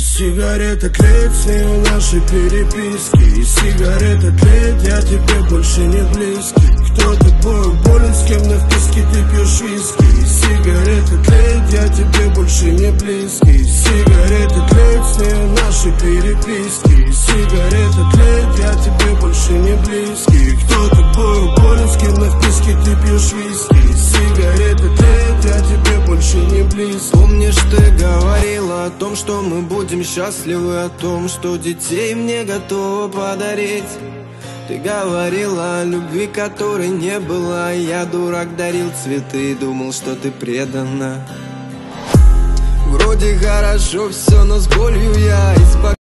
Сигарета тлеет, с нею наши переписки. И сигарета тлеет, я тебе больше не близкий. Кто тобой болен, с кем на вписке ты пьешь виски. И сигарета тлеет, я тебе больше не близкий. Сигарета тлеет, с нею наши переписки. И сигарета тлеет, я тебе больше не близкий. Кто тобой болен, с кем на вписке ты пьешь виски. И сигарета тлеет, я тебе больше не близкий. Помнишь, ты говорила о том, что мы будем счастливы, о том, что детей мне готова подарить. Ты говорила о любви, которой не было. Я, дурак, дарил цветы и думал, что ты предана. Вроде хорошо все, но с болью я